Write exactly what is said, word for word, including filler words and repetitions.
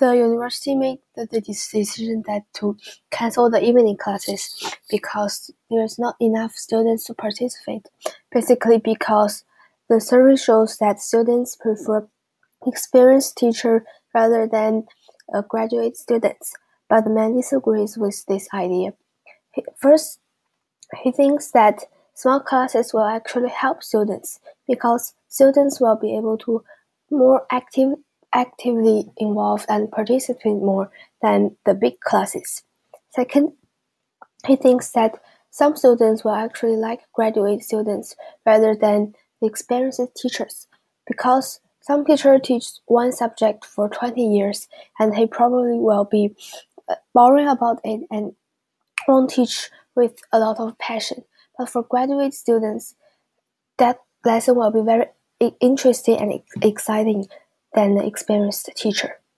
the university made the, the decision that to cancel the evening classes because there's not enough students to participate. Basically because the survey shows that students prefer experienced teacher rather than uh, graduate students. But the man disagrees with this idea. He, first, he thinks that small classes will actually help students because students will be able to more active, actively involved and participate more than the big classes. Second, he thinks that some students will actually like graduate students rather than the experienced teachers because some teacher teach one subject for twenty years and he probably will be boring about it and won't teach with a lot of passion. But for graduate students, that lesson will be very interesting and exciting than the experienced teacher.